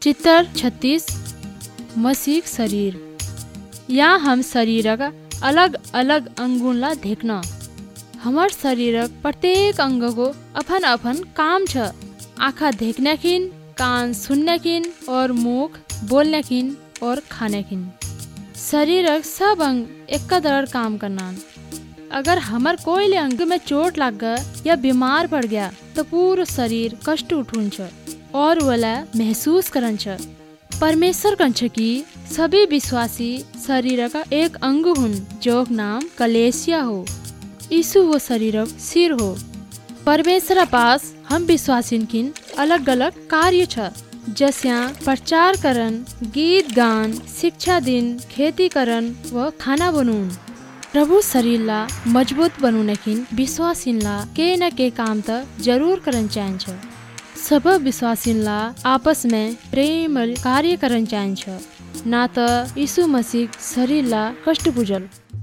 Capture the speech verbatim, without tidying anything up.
चित्र छत्तीस मसीह शरीर। यहाँ हम शरीरक अलग अलग अंगुनला देखना। हमार शरीरक प्रत्येक अंग को अपन अपन काम छ। आँखा देखने किन, कान सुनने किन और मुख बोलने किन और खाने किन। शरीरक सब अंग एक दर काम करना। अगर हमार कोई अंग में चोट लग गया या बीमार पड़ गया तो पूरा शरीर कष्ट उठून छ और वाला महसूस करन छ। परमेश्वर कंछ की सभी विश्वासी शरीर का एक अंग हुन जो नाम कलेसिया हो। यीशु वो शरीर सिर हो। परमेश्वर पास हम विश्वासीन किन अलग अलग कार्य छ, जैसे प्रचार करन, गीत गान, शिक्षा दिन, खेती करन व खाना बनून। प्रभु शरीरला मजबूत बनाउने किन विश्वासीनला के न के काम त जरूर करन चाहिन्छ। सब विश्वासीनला आपस में प्रेम कार्य करन चाहिन्छ, ना त यीशु मसीह शरीरला कष्ट बुझल।